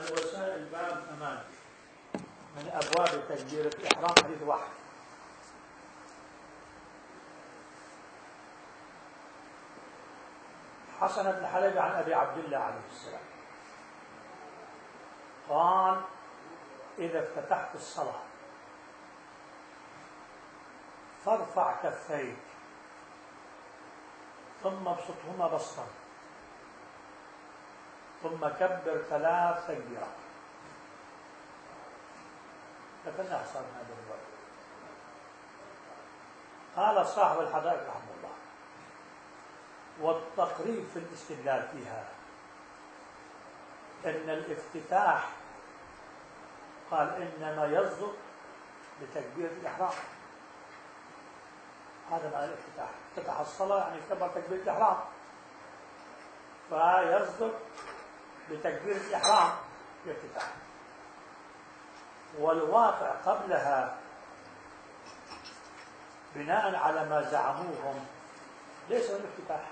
الوسائل باب أمان من أبواب تكبيرة الإحرام حديث واحد. حسن بن حلب عن أبي عبد الله عليه السلام قال: إذا افتتحت الصلاة فارفع كفيك ثم ابسطهما بسطا ثم كبر 3 تكبيرات. ذكرنا صار هذا الوقت. قال صاحب الحدائق رحمه الله: والتقريب في الاستدلال فيها ان الافتتاح قال انما يصدق بتكبيرة الإحرام. هذا معنى الافتتاح. افتتح الصلاة يعني كبر تكبيرة الإحرام، فيصدق بتكبيرة الإحرام الافتتاح. والواقع قبلها بناء على ما زعموهم ليس من الافتتاح.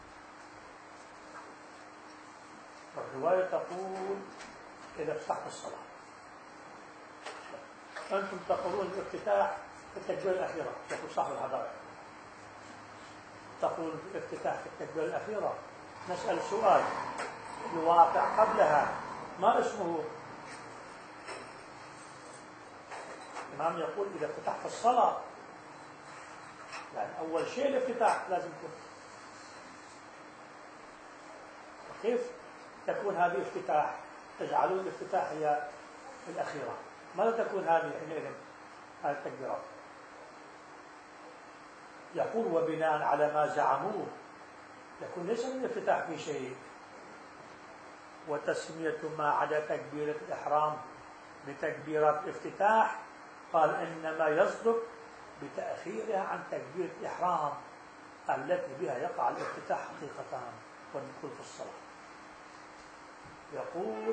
الرواية تقول: إذا افتتحت الصلاة. أنتم تقولون الافتتاح في التكبيرة الأخيرة، يقول صاحب الحدائق. تقولون الافتتاح في التكبيرة الأخيرة. نسأل سؤال: الواقع قبلها ما اسمه؟ الإمام يقول: إذا افتتحت الصلاة، يعني أول شيء الافتتاح لازم يكون. وكيف تكون هذه افتتاح؟ تجعلون الافتتاح هي الأخيرة. ماذا تكون هذه حينئذ؟ هذه التكبيرات. يقول: وبناء على ما زعموه يكون ليس من الافتتاح في شيء. وتسمية ما عدا تكبيرة الإحرام بتكبيرات الافتتاح قال إنما يصدق بتأخيرها عن تكبيرة الإحرام التي بها يقع الافتتاح حقيقة والدخول في الصلاة. يقول: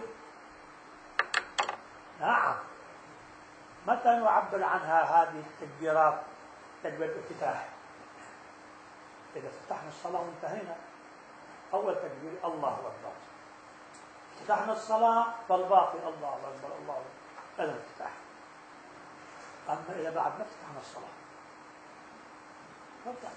نعم، متى نعبر عنها هذه التكبيرات تكبيرة الافتتاح؟ إذا فتحنا الصلاة وانتهينا. أول تكبير الله أكبر، فتحنا الصلاة، فالباقي الله أكبر الله أكبر. هذا الافتتاح. أما إذا بعد ما فتحنا الصلاة فابدأ.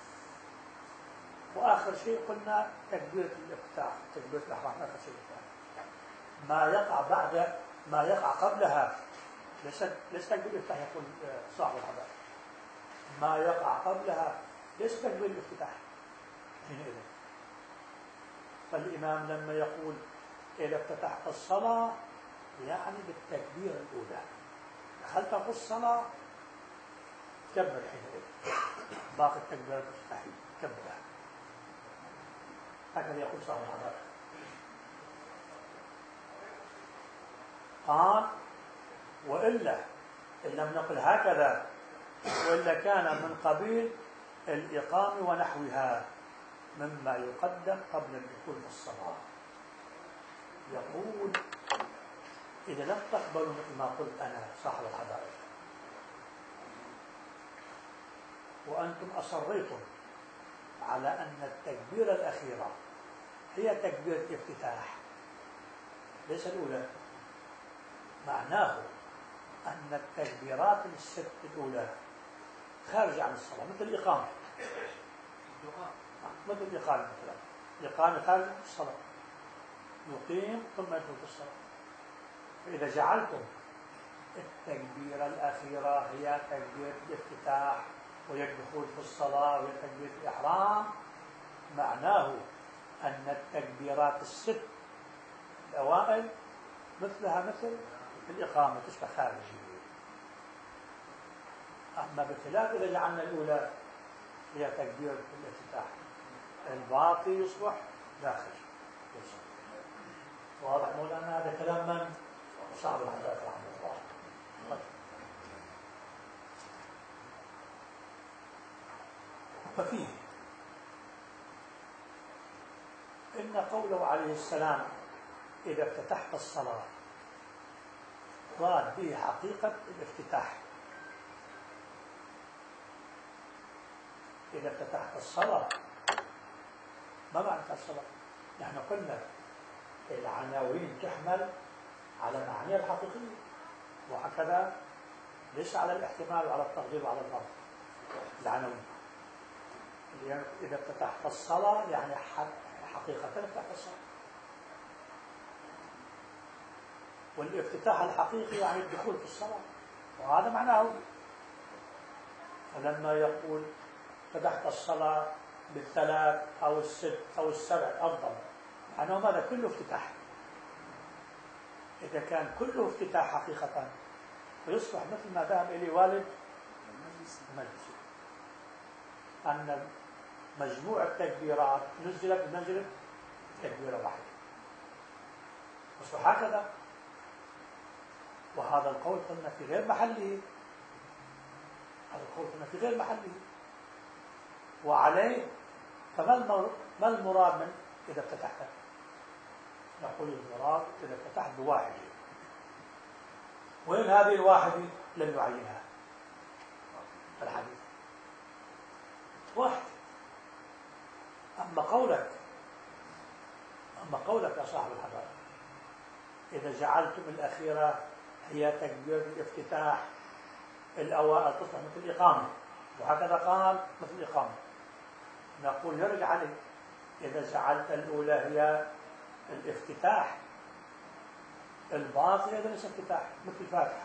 وآخر شيء قلنا تكبيرة الافتتاح، تكبيرة الإحرام آخر شيء. ما يقع بعد ما يقع قبلها ليس تكبير الافتتاح. يقول صاحب الحدائق: ما يقع قبلها ليس تكبير الافتتاح حينئذ. فالإمام لما يقول إذا افتتحت الصلاة يعني بالتكبير الأولى. دخلت في الصلاة كبر حينئذ، باقي التكبيرات الافتتاحية كبرها. هكذا يقول صاحب الحدائق. قال: وإلا إن لم نقل هكذا وإلا كان من قبيل الإقامة ونحوها مما يقدم قبل الدخول في الصلاة. يقول: إذا لم تقبلوا مثل ما قلت أنا صاحب الحدائق وأنتم أصريتم على أن التكبيرة الأخيرة هي تكبيرة افتتاح ليس الأولى، معناه أن التكبيرات الست الأولى خارجة عن الصلاة، مثل الإقامة. مثل الإقامة مثلا، الإقامة خارجة عن الصلاة، يقيم ثم يدخل في الصلاة. فإذا جعلتم التكبيرة الأخيرة هي تكبيرة الافتتاح وهي الدخول في الصلاة وهي تكبيرة الإحرام، معناه أن التكبيرات الست الأوائل مثلها مثل الإقامة، تشبه خارجية. أما بخلاف إذا جعلنا الأولى هي تكبيرة الافتتاح، الباقي يصبح داخل. واضح مولانا؟ هذا كلام من؟ صاحب الحدائق رحمه الله. ففيه إن قوله عليه السلام إذا افتتحت الصلاة مراد به حقيقة الافتتاح. إذا افتتحت الصلاة ما معنى الصلاة؟ نحن قلنا العناوين تحمل على معانيها الحقيقية، وهكذا ليس على الاحتمال وعلى التقدير وعلى الضبط العنوي. يعني إذا افتتحت الصلاة يعني حقيقة افتتحت الصلاة، والافتتاح الحقيقي يعني الدخول في الصلاة، وهذا معناه. فلما يقول فتحت الصلاة بالثلاث أو الست أو السبع أفضل، معناه ماذا؟ كله افتتاح. إذا كان كله افتتاح حقيقة فيصبح مثل ما ذهب إليه والد المجلس، أن مجموع التكبيرات نزلت بمنزلة تكبيرة واحدة، يصبح هكذا. وهذا القول قلنا في غير محله، هذا القول قلنا في غير محله. وعليه فما المراد من إذا افتتحت؟ نقول المراد إذا فتحت بواحدة، وين هذه الواحدة؟ لم يعينها الحديث، واحد. أما قولك يا صاحب الحديث إذا جعلتم الأخيرة هي تكبيرة الافتتاح، الأوائل تصبح مثل الإقامة، وهكذا قال مثل الإقامة، نقول يرجع عليه إذا جعلت الأولى هي الافتتاح، الباقي هذا ليس افتتاح مثل الفاتحة.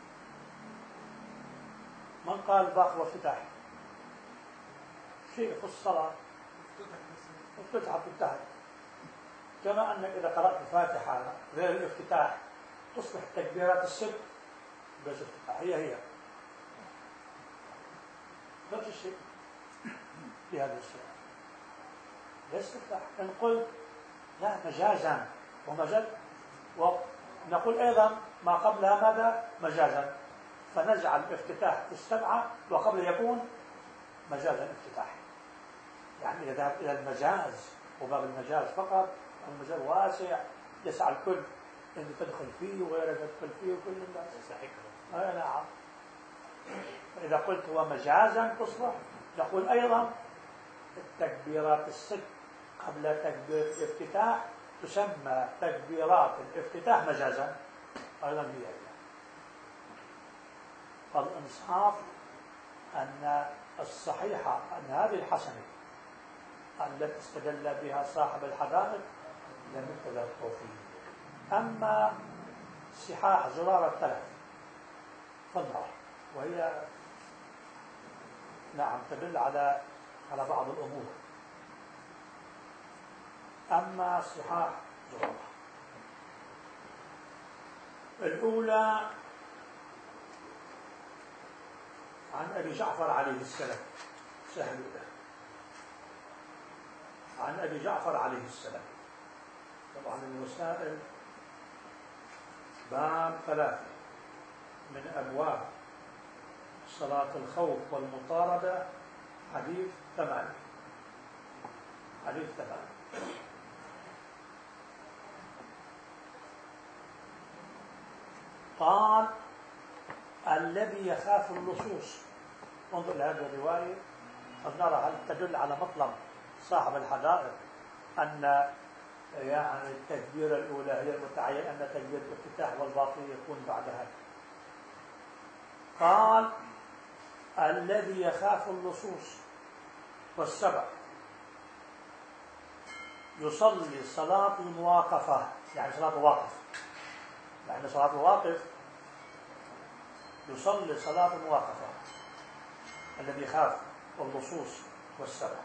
من قال الباقي هو افتتاح؟ شيء في الصلاة افتتحت انتهت. كما أنك إذا قرأت الفاتحة غير الافتتاح تصبح التكبيرات الست بس افتتاح، هي نفس الشيء في هذا الشيء، ليس افتتاح. إن قلت لا مجازا ومجاز، ونقول أيضا ما قبلها ماذا؟ مجازا، فنجعل الافتتاح في السبعة وقبل يكون مجازا افتتاح. يعني إذا ذهب إلى المجاز وباب المجاز فقط، المجاز واسع يسع الكل، أنت تدخل فيه وغيرك تدخل فيه وكل الناس يستحق. نعم. فإذا قلت هو مجازا تصبح، نقول أيضا التكبيرات الست قبل تكبير الافتتاح تسمى تكبيرات الافتتاح مجازا أيضا هي. فالإنصاف أن الصحيحة أن هذه الحسنة التي استدل بها صاحب الحدائق لم يقتضى التوفيق. أما صحاح زرارة الثلاث فالنار، وهي نعم تدل على بعض الأمور. أما صحاح زرارة الأولى عن أبي جعفر عليه السلام، سهل له، عن أبي جعفر عليه السلام. طبعا الوسائل باب 3 من أبواب صلاة الخوف والمطاردة، حديث 8. قال الذي يخاف اللصوص. انظر لهذه الرواية فنرى هل تدل على مطلب صاحب الحدائق أن يعني التكبيرة الأولى هي المتعين، أن تكبيرة الافتتاح والباقي يكون بعدها. قال الذي يخاف اللصوص والسبع يصلي صلاة المواقفة، يعني صلاة الواقف، يعني صلاة الواقف يصلي صلاة المواقفة، الذي يخاف اللصوص والسبع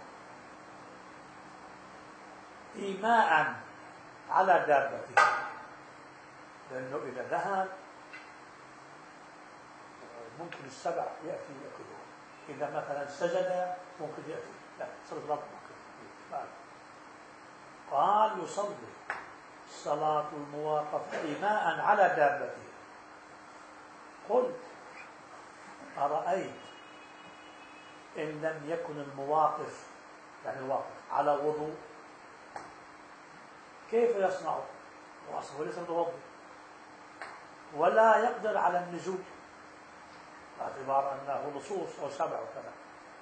إيماء على دابته، لأنه إذا ذهب ممكن السبع يأتي يأكله، إذا مثلا سجد ممكن يأتي، لا صلاة ممكن. قال يصلي صلاة المواقفة إيماء على دابته. قلت أرأيت إن لم يكن المواقف، يعني الواقف على وضوء كيف يصنع؟ هو أصله ليس متوضئ ولا يقدر على النزول باعتبار أنه لصوص أو سبع وكذا،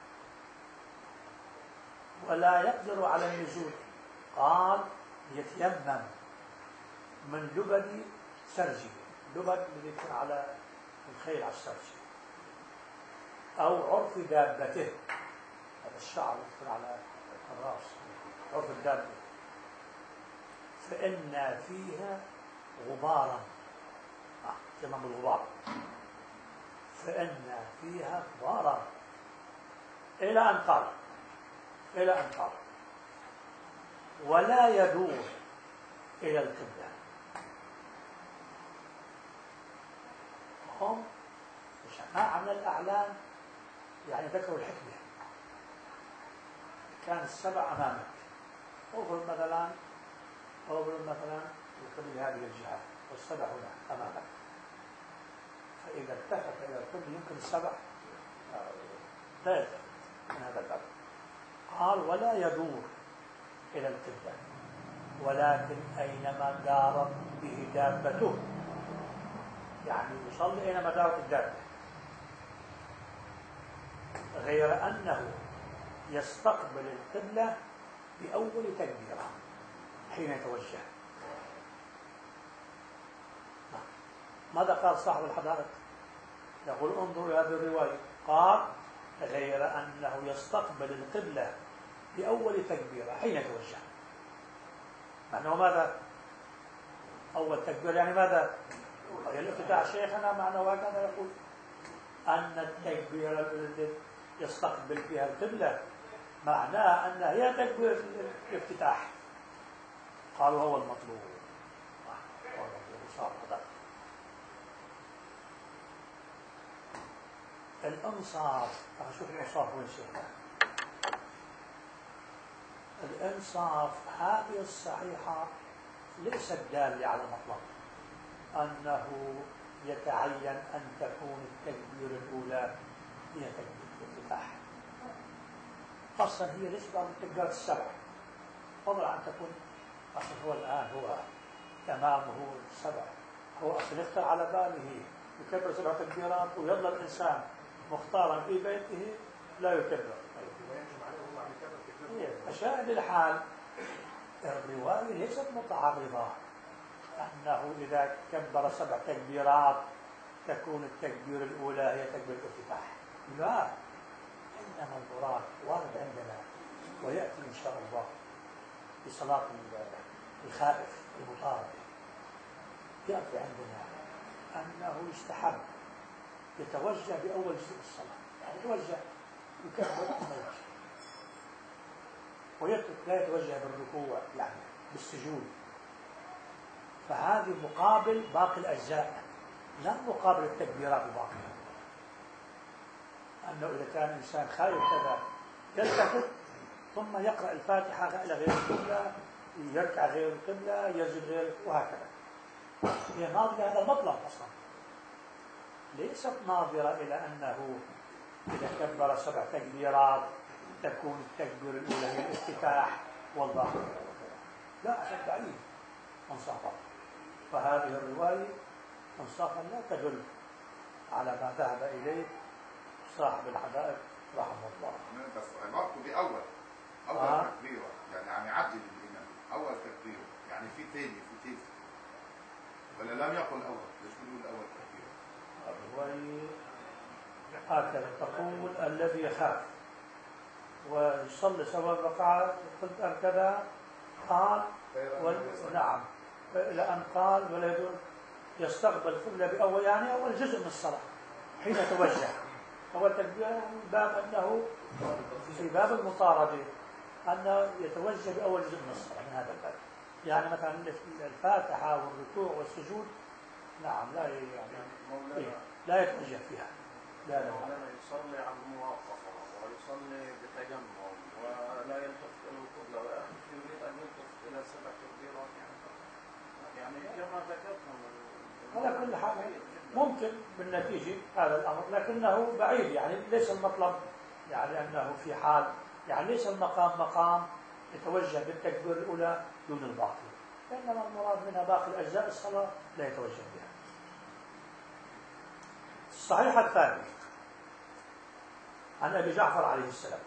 ولا يقدر على النزول. قال يتيمم من لبد سرجي، لبد اللي يكون على الخيل على السرجي، أو عرف دابته، هذا الشعر يكون على الرأس، عرف الدابة، فإن فيها غبارا، كما بالغبار، فإن فيها غبارا إلى أن قال ولا يدور إلى القبلة. هم جماعة من الأعلام يعني ذكروا الحكمة. كان السبع أمامك، أفرض مثلا القبلة هذه الجهة والسبع هنا أمامك، فإذا التفت إلى القبلة يمكن السبع لا يلتفت من هذا الباب. قال ولا يدور إلى القبلة، ولكن أينما دارت به دابته، يعني يصلي أينما دارت الدابة، غير أنه يستقبل القبلة بأول تكبيرة حين يتوجه. ماذا قال صاحب الحدائق؟ يقول انظروا إلى هذه الرواية، قال غير أنه يستقبل القبلة بأول تكبيرة حين يتوجه. معناه ماذا؟ أول تكبير يعني ماذا؟ الافتتاح شيخنا معناه وهكذا يقول أن التكبير الذي يستقبل فيها القبلة معناه أنها هي تكبير الافتتاح. قالوا هو المطلوب. الإنصاف، أشوف الإنصاف وين شيخنا. الإنصاف هذه الصحيحة ليست دالة على مطلب أنه يتعين أن تكون التكبير الأولى هي تكبير الافتتاح. أصلا هي ليست بعض التكبيرات السبع، فضلا أن تكون أصلا هو الآن هو تمامه السبع، هو أصلا يختار على باله يكبر 7 تكبيرات ويظل الإنسان مختارا في بيته لا يكبر. فشاهد الحال الرواية ليست متعارضة أنه إذا كبر 7 تكبيرات تكون التكبير الأولى هي تكبير الافتتاح. لا، إنما المراد وارد عندنا ويأتي إن شاء الله في صلاة الخائف المطارد، يأتي عندنا أنه يستحب يتوجه بأول جزء الصلاة، يعني يتوجه يكبر ثم يمشي ويترك، لا يتوجه بالركوع يعني بالسجود. فهذه مقابل باقي الأجزاء، لا مقابل التكبيرات الباقية. أنه إذا كان الإنسان خايف كذا يلتفت ثم يقرأ الفاتحة إلى غير القبلة، يركع غير القبلة، يسجد غير، وهكذا. هي ناظرة هذا المطلب أصلا، ليست ناظرة إلى أنه إذا كبر 7 تكبيرات تكون التكبير الأولى هي الافتتاح والباقي. لا، أشد بعيد انصافا. فهذه الرواية انصافا لا تدل على ما ذهب إليه صاحب الحدائق رحمه الله. بس عبارته بأول تكبيرة، يعني يعدل الإمام أول تكبيرة، يعني في ثاني في ثالث، ولا لم يقل أول؟ ليش بيقول أول تكبيرة؟ الرواية هكذا تقول الذي يخاف ويصلي سواء ركعة قلت كذا قال نعم، إلى أن قال ولا يستقبل القبلة بأول، يعني أول جزء من الصلاة حين توجه. أول تكبير باب أنه في باب المطاردة أنه يتوجه بأول جزء من الصلاة من هذا الباب، يعني مثلا الفاتحة والركوع والسجود نعم لا يتوجه فيها. لا يصلي على الموافقة ويصلي بتجمع ولا يلتفت إلى القبلة، ويأخذ يريد أن يلتفت إلى 7 تكبيرات، يعني كما ذكرتم. على كل حال ممكن بالنتيجة هذا الأمر، لكنه بعيد، يعني ليس المطلب يعني أنه في حال، يعني ليس المقام مقام يتوجه بالتكبير الأولى دون الباقي، إنما المراد منها باقي الأجزاء الصلاة لا يتوجه بها. الصحيح الثاني عن أبي جعفر عليه السلام،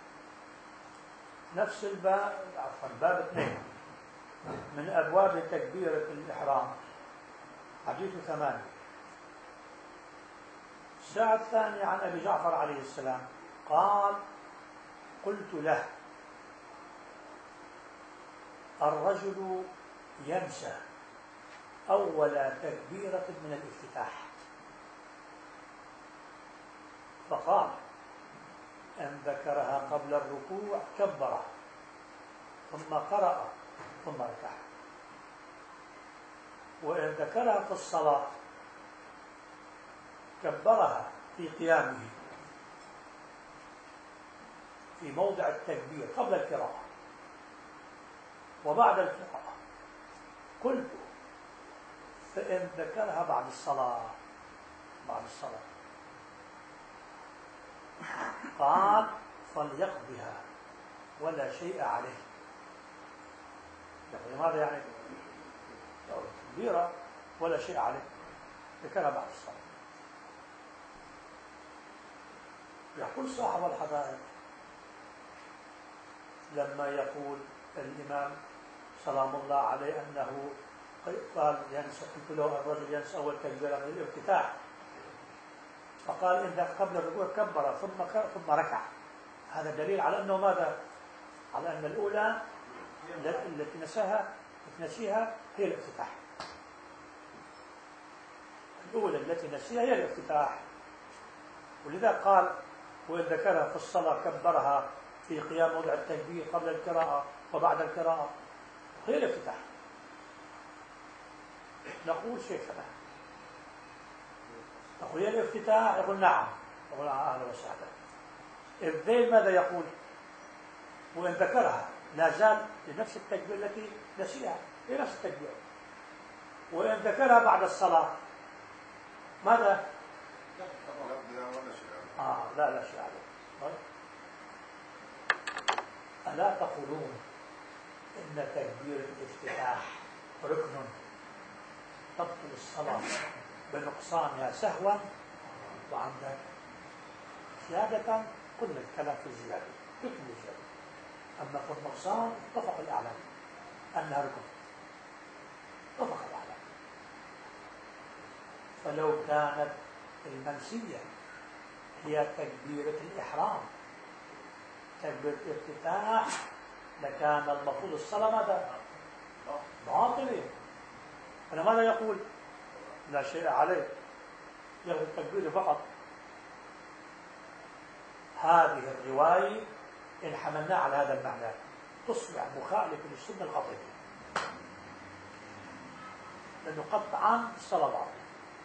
نفس الباب، عفوا باب 2 من أبواب تكبيرة الإحرام، الحديث 8. الساعة الثانية عن أبي جعفر عليه السلام قال: قلت له: الرجل ينسى أول تكبيرة من الافتتاح، فقال: إن ذكرها قبل الركوع كبر ثم قرأ ثم ركع، وإن ذكرها في الصلاة كبرها في قيامه في موضع التكبير قبل القراءة وبعد القراءة. قلت: فإن ذكرها بعد الصلاة قال: فليقضها ولا شيء عليه. لماذا يعني كبيرة ولا شيء عليه؟ ذكرها بعد الصلاة. يقول صاحب الحدائق لما يقول الإمام سلام الله عليه أنه قال ينسى، قلت له: الرجل ينسى أول تكبيرة من الافتتاح، فقال: إن قبل الركوع كبر ثم ركع. هذا دليل على أنه ماذا؟ على أن الأولى التي نسيها هي الافتتاح. الأولى التي نسيها هي الافتتاح، ولذا قال: وإن ذكرها في الصلاة كبرها في قيام موضع التكبير قبل القراءة وبعد القراءة، هي الافتتاح. نقول شيخنا نقول هي الافتتاح، يقول نعم، يقول أهلا وسهلا. الذيل ماذا يقول؟ وإن ذكرها لا زال لنفس التكبير التي نسيها، هي نفس التكبير. وإن ذكرها بعد الصلاة ماذا؟ لا شيء عليه. ألا تقولون إن تكبير الافتتاح ركن تبطل الصلاة بنقصانها سهوا وعمدا؟ زيادة قلنا الكلام في الزيادة، ركن الزيادة. أما في النقصان اتفق الأعلام أنها ركن، اتفق الأعلام. فلو كانت المنسية هي تكبيرة الإحرام، تكبيرة الافتتاح، لكان المفروض الصلاة ماذا؟ باطلة. فلماذا يقول لا شيء عليه، يقول التكبير فقط؟ هذه الرواية إن حملناها على هذا المعنى تصبح مخالفة للسنة الخطيبة، لأنه قطعا الصلاة باطلة.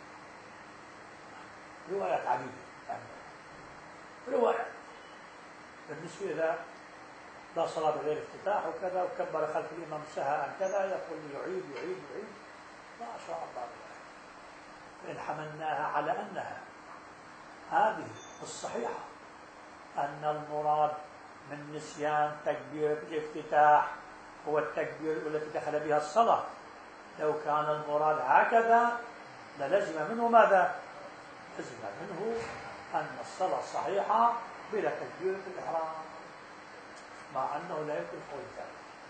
روايات عديدة روايات بالنسبة إلى لا صلاة بغير افتتاح وكذا، وكبر خلف الإمام سهى عن كذا، يقول يعيد ما شاء الله. فإن حملناها على أنها هذه الصحيحة، أن المراد من نسيان تكبيرة الافتتاح هو التكبير التي دخل بها الصلاة، لو كان المراد هكذا للزم منه ماذا؟ لزم منه أن الصلاة صحيحة بلا تكبيرة الإحرام، مع أنه لا يمكن قول ذلك.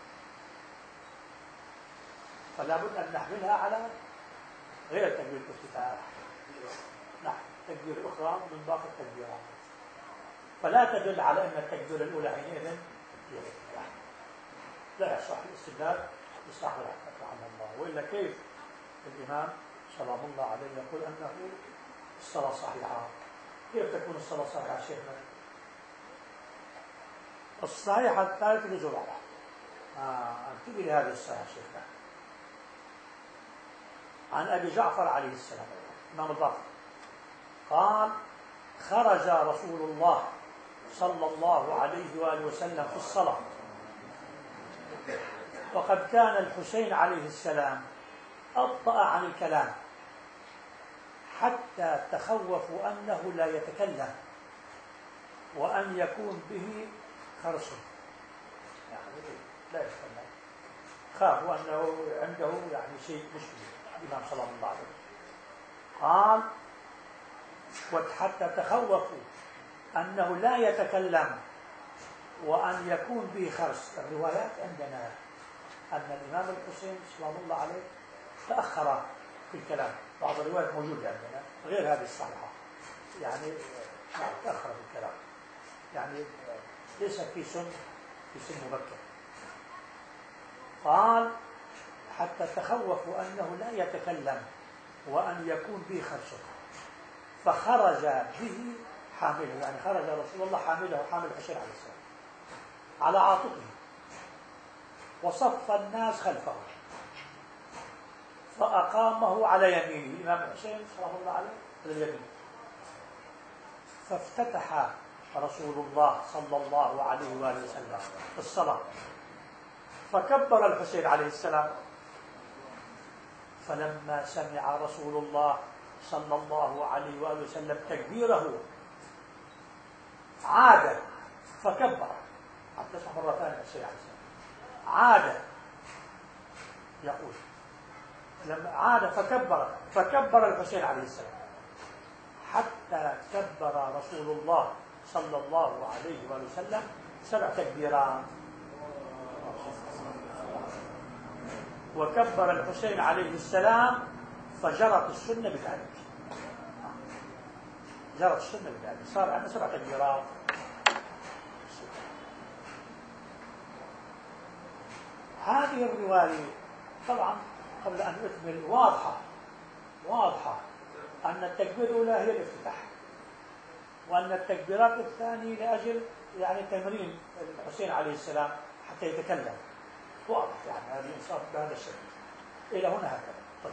فلا بد أن نحملها على غير تكبير الافتتاح، نعم تكبير أخرى من باقي التكبيرات، فلا تدل على أن التكبير الأولى حينئذ هي الافتتاح. لا يصح الاستدلال بصاحب رحمه الله، وإلا كيف الإمام سلام الله عليه يقول أنه الصلاة صحيحة؟ كيف تكون الصلاة صحيحة شيخنا؟ الصحيحة الثالثة لزرعة. انتبه لهذه الصحيحة شيخنا. عن أبي جعفر عليه السلام إمام الباقر قال: خرج رسول الله صلى الله عليه وآله وسلم في الصلاة، وقد كان الحسين عليه السلام أبطأ عن الكلام حتى تخوفوا أنه لا يتكلم وأن يكون به خرص، يعني لا يتكلم، خافوا أنه عنده يعني شيء مشكلة الإمام صلى الله عليه وسلم. قال: حتى تخوفوا أنه لا يتكلم وأن يكون به خرص. الروايات عندنا أن الإمام الحسين سلام الله عليه تأخر في الكلام، بعض الروايات موجودة عندنا غير هذه الصحيحة، يعني تأخر في الكلام، يعني ليس في سن مبكر. قال حتى تخوفوا أنه لا يتكلم وأن يكون به خرسه، فخرج به حامله، يعني خرج رسول الله حامله حامل الحسين عليه السلام على عاتقه، وصف الناس خلفه، فأقامه على يمينه، الإمام الحسين صلى الله عليه على اليمين. فافتتح رسول الله صلى الله عليه وآله وسلم الصلاة، فكبر الحسين عليه السلام، فلما سمع رسول الله صلى الله عليه وآله وسلم تكبيره عاد فكبر، حتى تسمع مرة ثانية الحسين عليه السلام عاد يقول، لما عاد فكبر الحسين عليه السلام حتى كبر رسول الله صلى الله عليه وآله وسلم 7 تكبيرات، وكبر الحسين عليه السلام، فجرت السنة بذلك، جرت السنة بذلك، صار عندنا 7 تكبيرات. هذه الرواية طبعا قبل أن أكمل واضحة أن التكبير الأولى هي الافتتاح، وأن التكبيرات الثانية لأجل يعني تمرين الحسين عليه السلام حتى يتكلم، واضح يعني هذا الإنصاف بهذا الشكل إلى هنا هكذا. طيب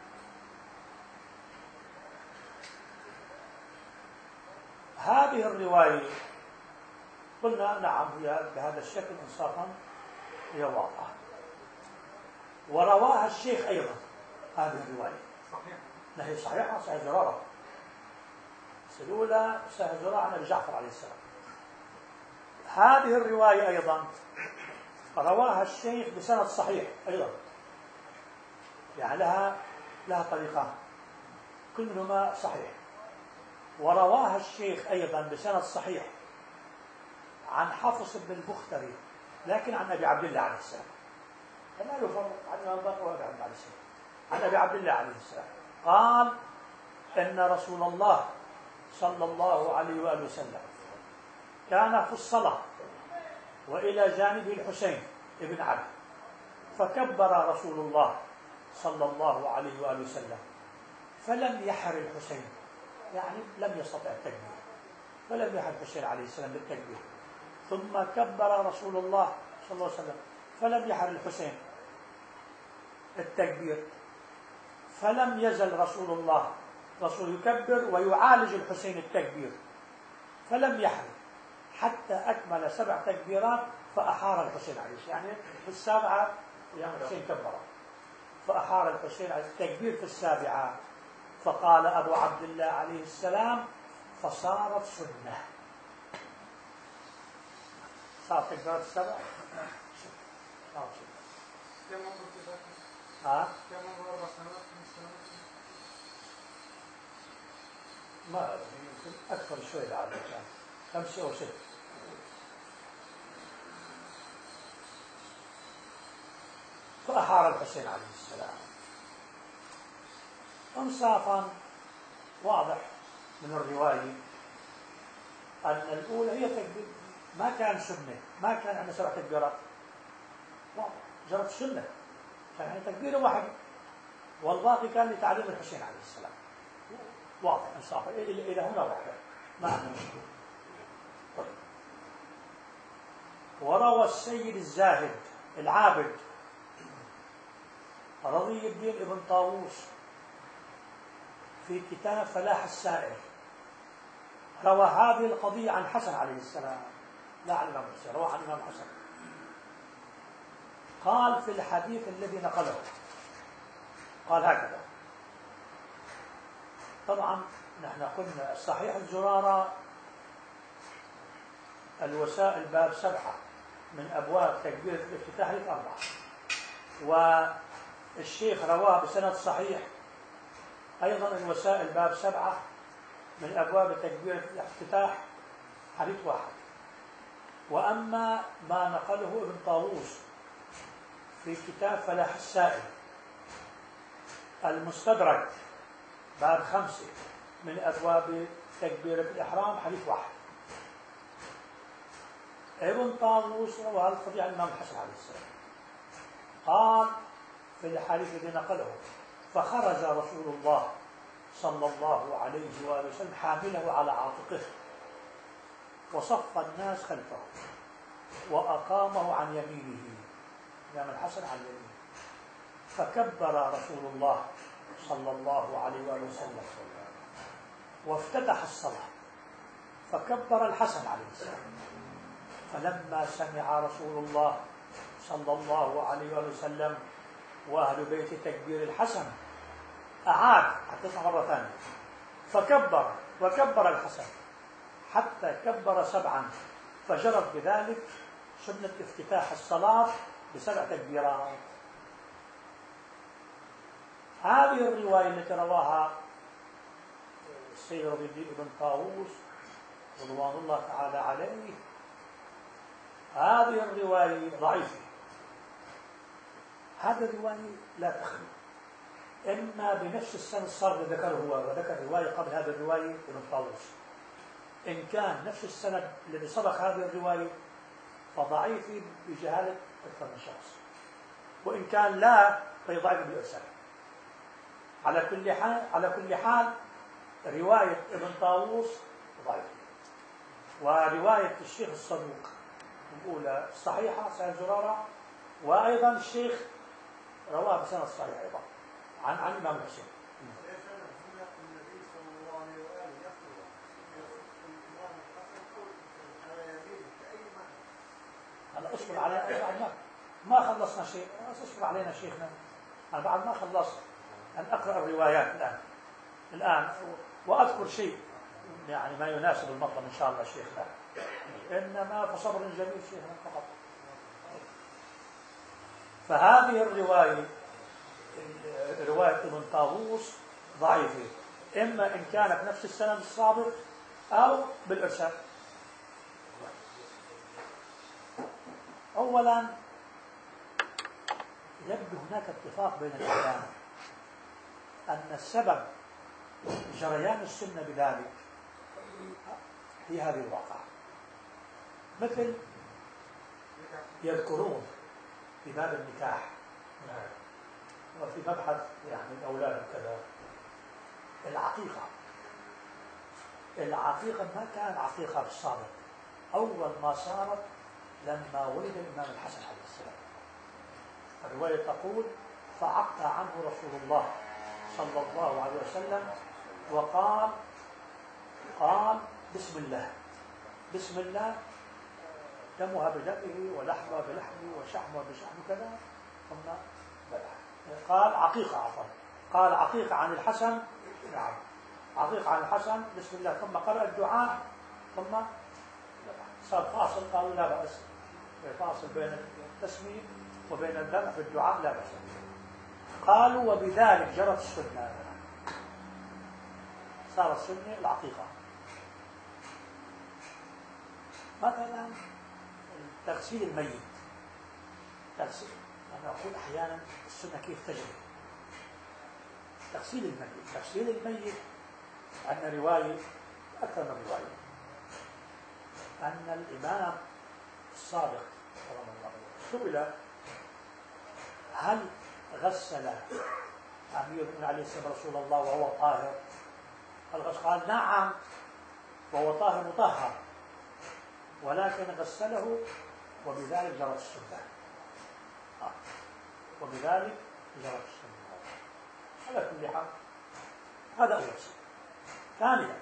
هذه الرواية قلنا نعم هي بهذا الشكل إنصافا هي واضحة، ورواها الشيخ أيضا هذه الرواية هي صحيحة، صحيح زرارة الأولى، صحيح زرارة عن أبي جعفر عليه السلام. هذه الرواية أيضا رواها الشيخ بسند صحيح أيضا، يعني لها طريقان كل منهما صحيح، ورواها الشيخ أيضا بسند صحيح عن حفص بن البختري لكن عن أبي عبد الله عليه السلام، فلا يفرق عن أبي بكر وأبي عبد الله عليه السلام، عن أبي عبد الله عليه السلام قال إن رسول الله صلى الله عليه وآله وسلم كان في الصلاة وإلى جانبه الحسين ابن علي، فكبر رسول الله صلى الله عليه وآله وسلم فلم يحر الحسين، يعني لم يستطع التكبير، فلم يحر الحسين عليه السلام بالتكبير، ثم كبر رسول الله صلى الله عليه وسلم فلم يحر الحسين التكبير، فلم يزل رسول الله يكبر ويعالج الحسين التكبير، فلم يحر حتى أكمل 7 تكبيرات فأحار الحسين عليه السلام، يعني في السابعة يعني الحسين كبر، فأحار الحسين عليه التكبير في السابعة، فقال أبو عبد الله عليه السلام فصارت سنة، صارت تكبيرات السبع صارت سنة. كم عمرك ذاك؟ كم عمره 4 سنوات 5 سنوات؟ ما يمكن أكثر شوي لعله كان 5 أو 6. فأحار الحسين عليه السلام انصافا. واضح من الرواية أن الأولى هي تكبير، ما كان سنة، ما كان عندنا 7 تكبيرات، واضح جرت السنة، كان عندنا تكبير واحد والباقي كان لتعليم الحسين عليه السلام، واضح انصافا إلى هنا واضح ما عندنا مشكلة. طيب. وروى السيد الزاهد العابد رضي الدين ابن طاووس في كتاب فلاح السائر، روى هذه القضية عن حسن عليه السلام، لا عن الإمام حسين، روى عن الإمام حسن، قال في الحديث الذي نقله قال هكذا. طبعا نحن قلنا الصحيح الزرارة الوسائل باب 7 من أبواب تكبيرة الافتتاح 4، والشيخ رواه بسند صحيح أيضا الوسائل باب 7 من أبواب تكبيرة الافتتاح حديث 1. وأما ما نقله ابن طاووس في كتاب فلاح السائل المستدرك باب 5 من أبواب تكبيرة الإحرام حديث واحد. ابن طاووس روى هذا الحديث عن الإمام الحسن عليه السلام قال في الحديث الذي نقله: فخرج رسول الله صلى الله عليه وآله وسلم حامله على عاتقه، وصف الناس خلفه، وأقامه عن يمينه، الإمام الحسن عن يمينه، فكبر رسول الله صلى الله عليه وآله وسلم وافتتح الصلاة، فكبر الحسن عليه السلام. فلما سمع رسول الله صلى الله عليه وآله وسلم وأهل بيت تكبير الحسن أعاد حتى يسمع مرة ثانية، فكبر وكبر الحسن حتى كبر 7، فجرت بذلك سنة افتتاح الصلاة ب7 تكبيرات. هذه الرواية التي رواها السيد رضي الله بن طاووس رضوان الله تعالى عليه، هذه الرواية ضعيفة. هذه الرواية لا تخلو إما بنفس السند الصار ذكره هو وذكر رواية قبل هذه الرواية ابن طاووس. إن كان نفس السند الذي سبق هذه الرواية فضعيف بجهالة أكثر من شخص، وإن كان لا فضعيف بالإرسال. على كل حال رواية ابن طاووس ضعيفة، ورواية الشيخ الصدوق الأولى صحيحة سعيد زرارة، وأيضا الشيخ رواه بسند صحيح أيضا عن الإمام الحسين. هلا اصبر على ما خلصنا شيء، اصبر علينا شيخنا، أنا بعد ما خلصت أن أقرأ الروايات الآن وأذكر شيء يعني ما يناسب المطلب إن شاء الله شيخنا، إنما فصبر جميل شيخنا فقط. فهذه الرواية رواية ابن طاووس ضعيفة، إما إن كانت نفس السند السابق أو بالإرسال. أولا يبدو هناك اتفاق بين الأعلام أن السبب جريان السنة بذلك هي هذه الواقعة. مثل يذكرون في باب النكاح وفي مبحث يعني الأولاد وكذا العقيقة ما كانت عقيقة في السابق، أول ما صارت لما ولد الإمام الحسن عليه السلام. الرواية تقول: فعق عنه رسول الله صلى الله عليه وسلم وقال بسم الله دمها بدمه ولحمها بلحمه وشحمها بشحمه كذا، ثم قال عقيقة عن الحسن، نعم عقيقة عن الحسن بسم الله، ثم قرأ الدعاء، ثم صار فاصل، قالوا لا بأس، فاصل بين التسمية وبين الذبح في الدعاء لا بأس. قالوا وبذلك جرت السنة، صارت السنة العقيقة. مثلا تغسيل الميت، أنا أقول أحيانا السنة كيف تجري. تغسيل الميت عندنا رواية أكثر من رواية أن الإمام الصادق رحمه الله سئل هل غسل أمير عليه السلام رسول الله وهو طاهر؟ قال نعم وهو طاهر مطهر، ولكن غسله وبذلك جرت السنة. وبذلك جرت السنة. على كل حال هذا أول شيء. ثانيا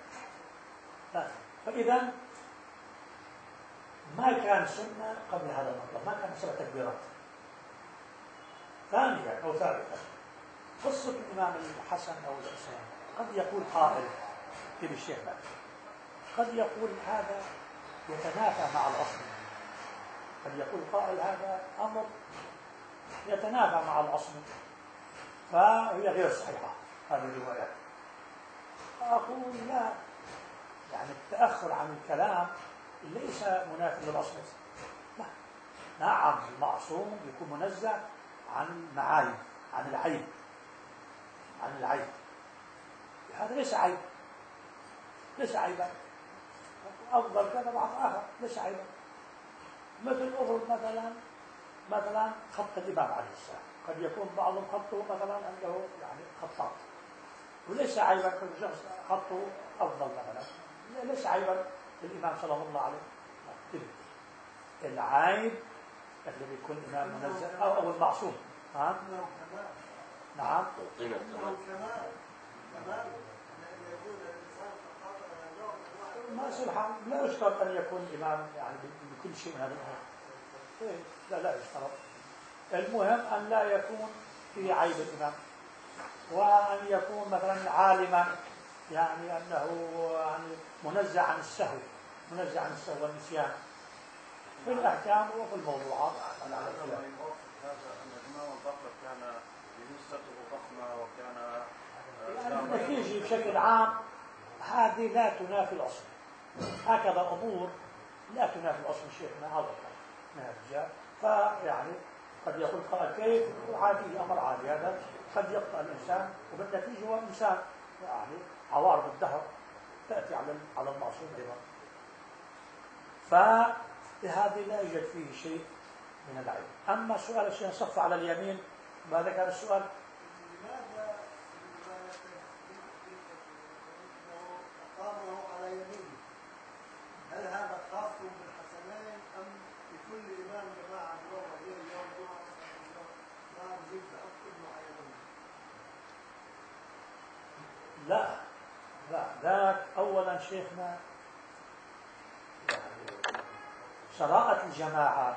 فإذا ما كان سنة قبل هذا المطلب، ما كان 7 تكبيرات. ثانيا أو ثالثا قصة الإمام الحسن أو الحسين، قد يقول قائل في الشيخ قد يقول هذا يتنافى مع الأصل، قد يقول قائل هذا أمر يتنافى مع الأصل فهي غير صحيحة هذه الروايات. أقول لا، يعني التأخر عن الكلام ليس منافي للأصل. لا، نعم المعصوم يكون منزه عن المعايب، عن العيب. هذا ليس عيب، ليس عيبا، أفضل كذا بعض آخر ليس عيبا. مثل أضرب مثلا خط الإمام عليه السلام، قد يكون بعضهم خطه مثلا عنده يعني خطاط، وليس عيبا كل شخص خطه أفضل مثلا، ليس عيبا للإمام صلى الله عليه وسلم. العيب اللي بيكون الإمام منزه أو المعصوم. ها؟ نعم. ما يصلح، لا يشترط أن يكون الإمام يعني بكل شيء من هذا الأمر. لا يشترط. المهم أن لا يكون في عيب الإمام، وأن يكون مثلا عالما، يعني أنه يعني منزه عن السهو والنسيان في الأحكام وفي الموضوعات. هذا أن الإمام الباقر كان جثته ضخمة وكان يعني النتيجة بشكل عام هذه لا تنافي الأصل. هكذا أمور لا تنافي الأصل شيخنا هذا من الرجال. فيعني قد يقول قال كيف عادي، أمر عادي هذا، قد يقطع الإنسان وبالنتيجة هو إنسان، يعني عوارض الدهر تأتي على المعصوم أيضا. فهذه لا يوجد فيه شيء من العيب. أما سؤال الشيء صف على اليمين، ماذا كان السؤال؟ لماذا أقامه على يمينه؟ هل هذا خاص بالحسنين أم لكل إمام جماعة اليوم وغير اليوم جمعة ما نجيب بحق ابنه على يمينه؟ لا ذاك أولا شيخنا شراءة الجماعة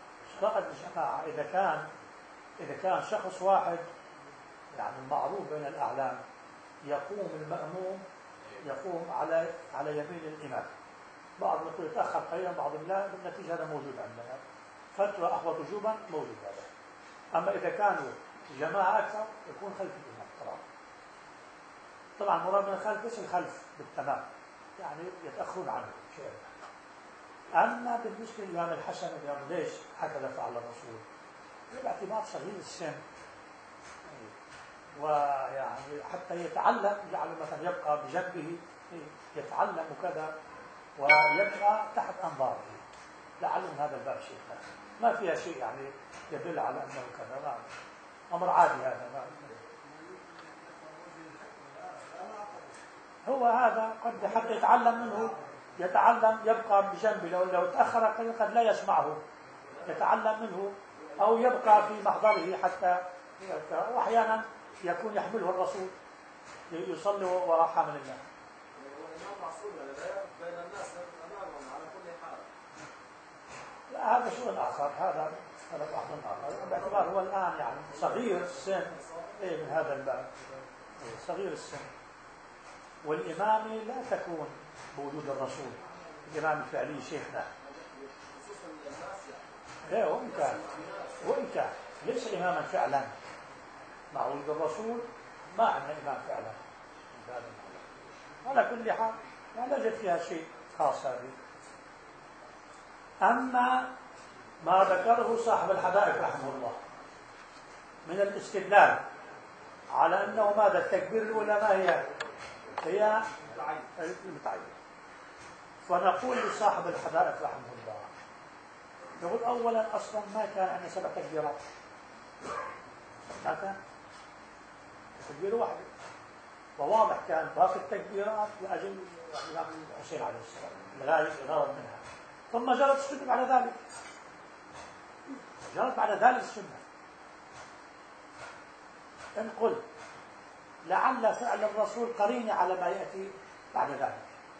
إذا كان شخص واحد يعني المعروف بين الأعلام يقوم المأموم على يمين الإمام، بعضهم يقول يتأخر قليلا، بعضهم لا، بالنتيجة هذا موجود عندنا فترة أحوط وجوبا موجود هذا. أما إذا كانوا جماعة أكثر يكون خلف الإمام طبعا مراد من الخلف ليس الخلف بالتمام، يعني يتأخرون عنه شيئا. أما بالنسبة للإمام الحسن والإمام ليش هكذا فعل الرسول؟ باعتبار صغير السن، ويعني حتى يتعلم، جعل مثلا يبقى بجنبه يتعلم وكذا ويبقى تحت أنظاره، لعلم هذا الباب شيء ما فيها شيء يعني يدل على أنه كذا، أمر عادي هذا. هو هذا قد حتى يتعلم منه، يبقى بجنبه، لو تأخر قد لا يسمعه، يتعلم منه أو يبقى في محضره حتى، وأحيانا يكون يحمله الرسول يصلي وراء حامل الله. والإمام معصوم بين الناس أمامهم على كل حال. لا هذا شيء آخر، هذا بحث آخر، باعتبار هو الآن يعني صغير السن من هذا الباب، صغير السن. والإمامة لا تكون بوجود الرسول، الإمام الفعلي شيخنا وإن كان ليس إماما فعلا مع وجود الرسول، ما عندنا إمام فعلا. على كل حال لا نجد فيها شيء خاص هذه. أما ما ذكره صاحب الحدائق رحمه الله من الاستدلال على أنه ماذا التكبير الأولى ما هي المتعين، فنقول لصاحب الحدائق رحمه الله، نقول أولا أصلا ما كان عندنا 7 تكبيرات، ما كان تكبير واحد، وواضح كان باقي التكبيرات لأجل الإمام الحسين عليه السلام الغرض منها. ثم جرت السنة بعد ذلك السنة. إن قلت لعل فعل الرسول قرين على ما يأتي بعد ذلك،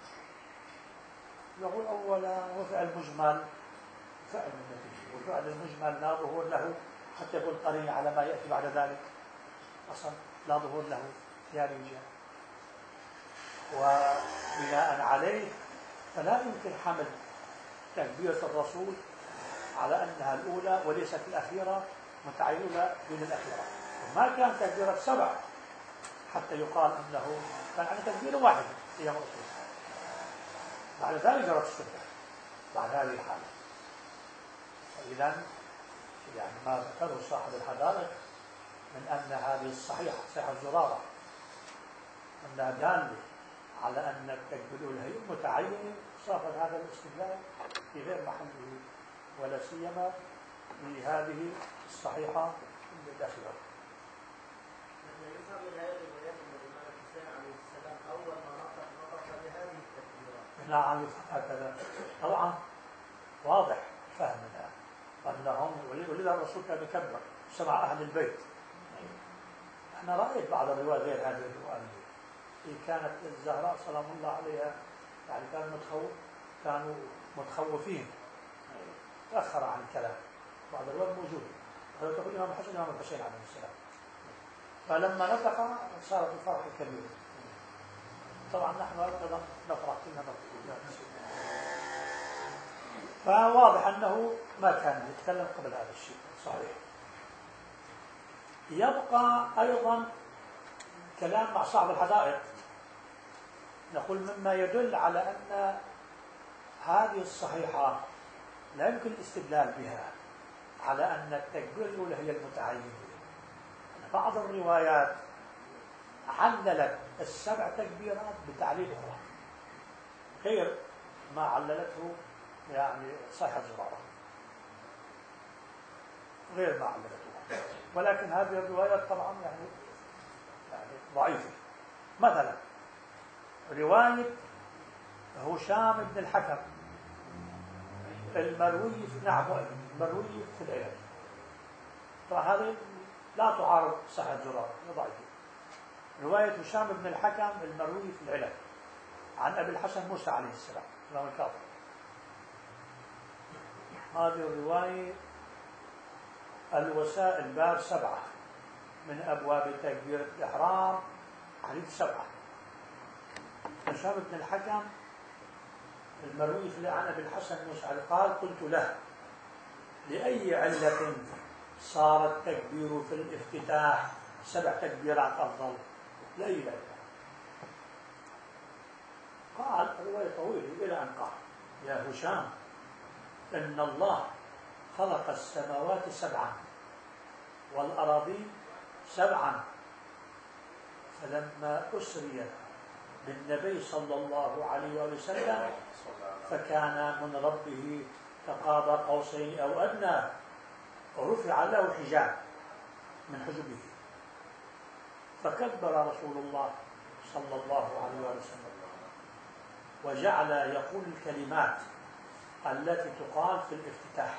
نقول أولا وفعل مجمل فعل النتيجة، وفعل المجمل لا ظهور له حتى يقول قرين على ما يأتي بعد ذلك، أصلا لا ظهور له في هذه الجهة. وبناء عليه فلا يمكن حمل تكبيرة الرسول على أنها الأولى وليست الأخيرة متعينة بين الأخيرة، وما كان تكبيرة 7 حتى يقال أنه كان على تكبير واحد هي مرسول. بعد ذلك جرت السنة بعد هذه الحالة. إذن يعني ما ذكره صاحب الحدائق من أن هذه الصحيحة صحيحة الزرارة، أن لا دالة على أن التكبير الأولى متعينة، صافت هذا الاستدلال في غير محله، ولا سيما في هذه الصحيحة الأخيرة. يفهم من هذه الروايات أن الإمام الحسين عليه السلام أول ما نطق بهذه التكبيرات. نعم يفهم هكذا طبعا، واضح فهمنا أنهم ولذا الرسول كان يكبر سمع أهل البيت. أنا رأيت بعض الروايات غير هذه الرواية، كانت الزهراء سلام الله عليها يعني كانوا متخوفين، تأخر عن الكلام، بعض الروايات موجودة، هذا تقول الإمام الحسن والإمام الحسين عليه السلام، فلما نطق صارت الفرح الكبير. طبعا نحن أيضا نفرح كلنا فواضح أنه ما كان يتكلم قبل هذا الشيء صحيح. يبقى أيضا كلام مع صاحب الحدائق، نقول مما يدل على أن هذه الصحيحة لا يمكن الاستدلال بها على أن التكبير الأولى هي المتعينة. بعض الروايات عللت السبع تكبيرات بتعليل أخرى غير ما عللته يعني صحيح زرارة، غير ما عللته، ولكن هذه الروايات طبعا يعني ضعيفة. مثلا رواية هشام بن الحكم المروي في العلل، طبعا هذه لا تعارض صحة زرارة، ضعيفة. رواية هشام بن الحكم المروي في العلل عن أبي الحسن موسى عليه السلام الإمام الكاظم، هذه الرواية الوسائل باب 7 من أبواب تكبيرة الإحرام حديث 7. هشام بن الحكم المروي عن أبي الحسن موسى قال قلت له لأي علة صار التكبير في الافتتاح 7 تكبيرات أفضل؟ لأي علة؟ قال رواية طويلة إلى أن قال يا هشام إن الله خلق السماوات 7 والأراضين 7، فلما أسري بالنبي صلى الله عليه وسلم فكان من ربه كقاب قوسين أو أدنى، ورفع له حجاب من حجبه، فكبر رسول الله صلى الله عليه وسلم وجعل يقول الكلمات التي تقال في الافتتاح،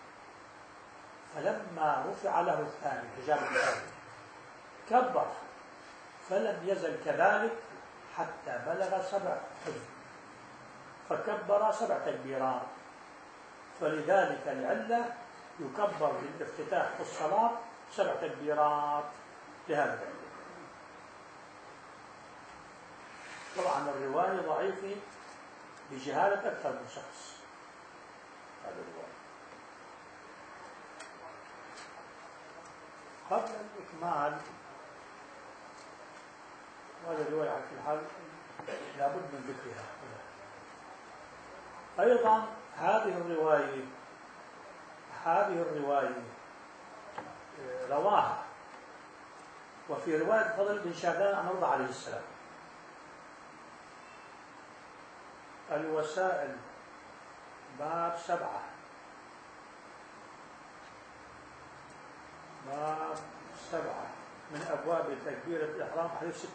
فلما رفع له الثاني حجاب الثاني كبر، فلم يزل كذلك حتى بلغ 7 حجب، فكبر 7 تكبيرات. فلذلك العلة يكبر للافتتاح في الصلاة 7 تكبيرات لهذا العلة. طبعا الرواية ضعيفة بجهالة أكثر من شخص، هذا الرواية. قبل الإكمال وهذا الرواية على كل حال لابد من ذكرها. أيضا هذه الرواية رواها وفي رواية فضل بن شعبان عن رضا عليه السلام الوسائل باب 7 من أبواب تكبيرة الإحرام حديث 6.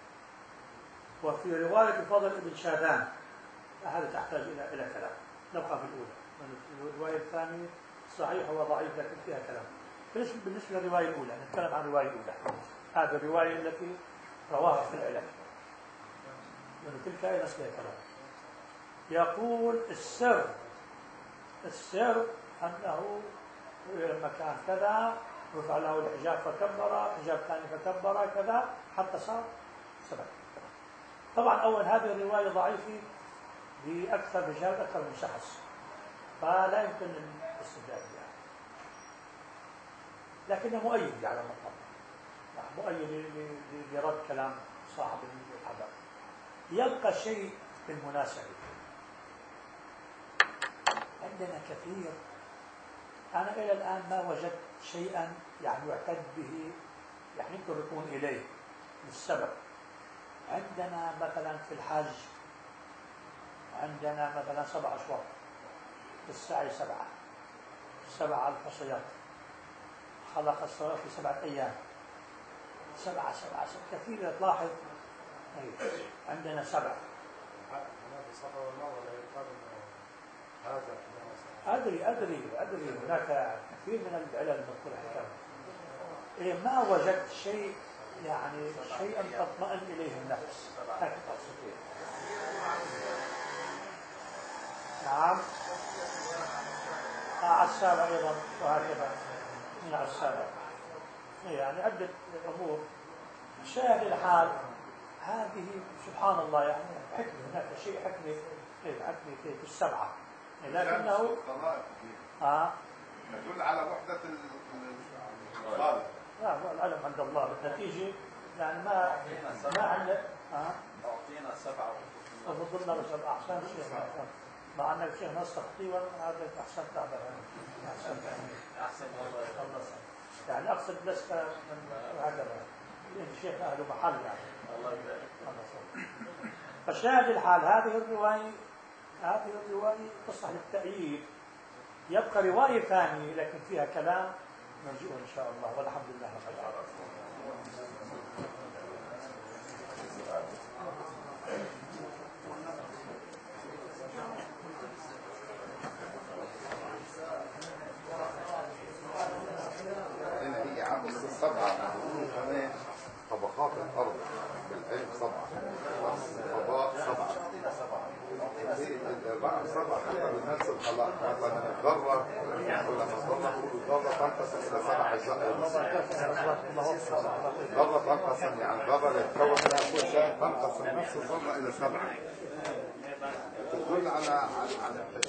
وفي رواية فضل بن شعبان هذا تحتاج إلى كلام، نبقى في الأولى. الرواية الثانية صحيحة وضعيفة لكن فيها كلام. بالنسبة للرواية الأولى نتكلم عن الرواية الأولى، هذه الرواية التي رواها في العلل، لأن تلك أيضا فيها كلام. يقول السر أنه لما كان كذا رفع له الحجاب فكبر، حجاب ثاني فكبر، كذا حتى صار 7. طبعا أول هذه الرواية ضعيفة بأكثر رجال أكثر من شخص، فلا يمكن الاستدلال بها، لكنه مؤيد على المطلب، مؤيد لرد كلام صاحب الحدث. يبقى شيء بالمناسبة عندنا كثير، أنا إلى الآن ما وجدت شيئا يعني يعتد به، يعني يمكن يكون إليه للسبب. عند عندنا مثلا في الحج عندنا مثلا 7 أشواط، السعي 7 الحصيات، خلق الصلاة في 7 أيام، 7 كثير تلاحظ. عندنا 7. أدري هناك كثير من العلل مذكورة حكم. ما وجدت شيء يعني شيئا تطمئن إليه النفس، هكذا أقصد. نعم. على السابع أيضا وهكذا من على السابع، يعني عدة أمور. شاهد الحال هذه سبحان الله، يعني حكمة، هناك شيء حكمة في السبعة، لكنه يدل على وحدة الخالق. لا، هو العلم عند الله بالنتيجة، يعني ما عندنا أعطينا 7 وضلنا بس أحسن شيء، مع أن الشيخ نص تخطيبا هذا أحسن تعبير، أحسن الله يعني أقصد لست هكذا، الشيخ أهل محل يعني. الله يبارك. فشاهد الحال هذه الرواية تصلح للتأييد. يبقى رواية ثانية لكن فيها كلام نرجوه إن شاء الله، والحمد لله رب العالمين. هي عامل 7 كمان طبقات الأرض بالعلم 7، الفضاء 7، الرقم 7 حتى بنفس الخلاق. مثلا الذرة لما الذرة تنقسم إلى 7 أجزاء. الذرة تنقسم، يعني الذرة اللي تكون منها كل شيء تنقسم نفس الذرة إلى 7، تدل على